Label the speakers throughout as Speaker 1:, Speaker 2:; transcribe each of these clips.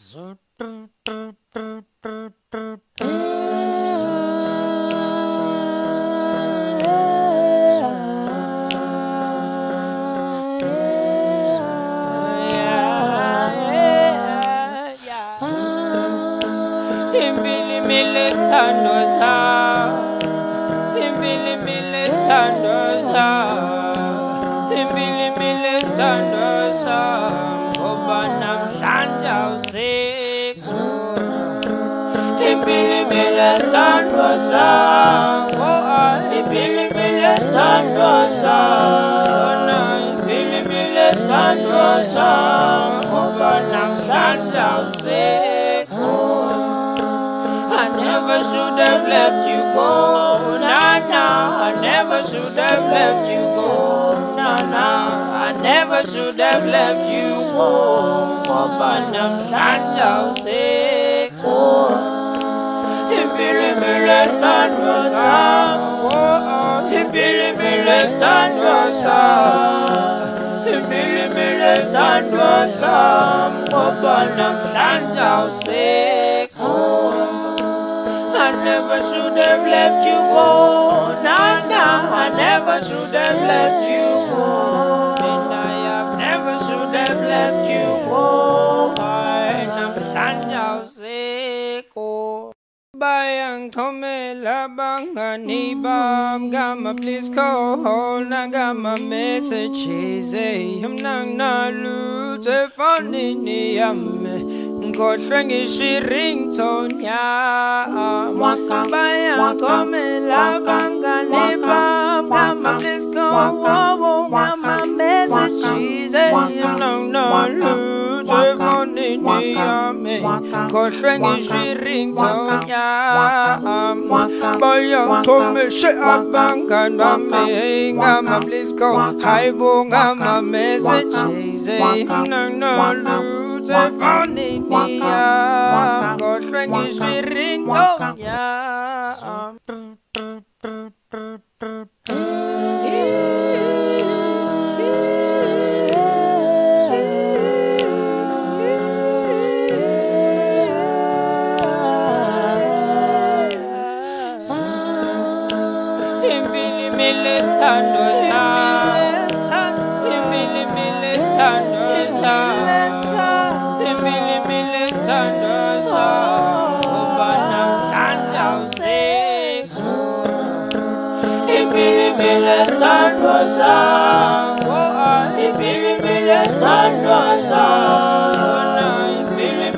Speaker 1: I never should have left you go, nah, nah. I never should have left you go, nah, nah. I never should have left you go. Obanam Shandao Seko, Ibili Milestanosa, Ibili Milestanosa, Ibili Milestanosa, Obanam Shandao Seko. I never should have left you go, nah, nah. I never should have left you go, and I have never should have left you go. I'm Shandao Seko. Bayang Tome Labanga Nibam Gamma please call Nagama messages Him Nang Nalu Tefani Niame God Frankie she ringtone ya Bayang Tome Labanga Nibam Gamma please call Gamma messages Him Nang Nalu Tefani Niame God Frankie she ringtone ya Bayang Tome she abangan mame Ngama please go Haibo ngama messages Nang nalu te fani niya God Frankie she ringtone ya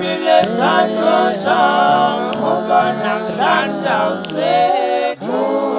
Speaker 1: Shandao Seko.